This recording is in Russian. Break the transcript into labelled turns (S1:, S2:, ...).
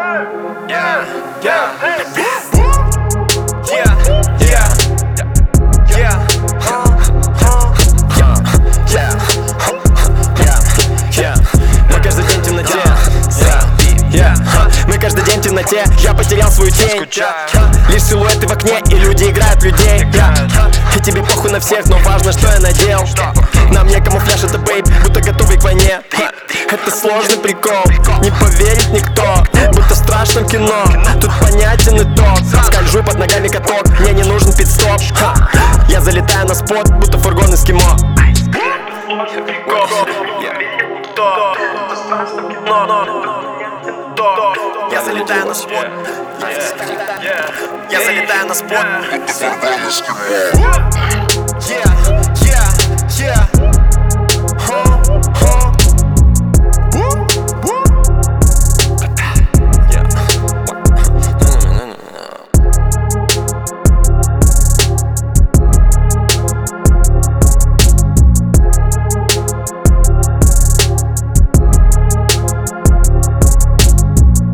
S1: Мы каждый день в темноте. Мы каждый день в темноте. Я потерял свою тень. Лишь силуэты в окне, и люди играют в людей. И тебе похуй на всех, но важно, что я надел. На мне камуфляж, это бейб, будто готовый к войне. Это сложный прикол, не поверит никто, будто в страшном кино. Тут понятен итог, скольжу под ногами каток, мне не нужен пит-стоп. Я залетаю на спот, будто фургон эскимо. Я залетаю на спот. Я залетаю на спот.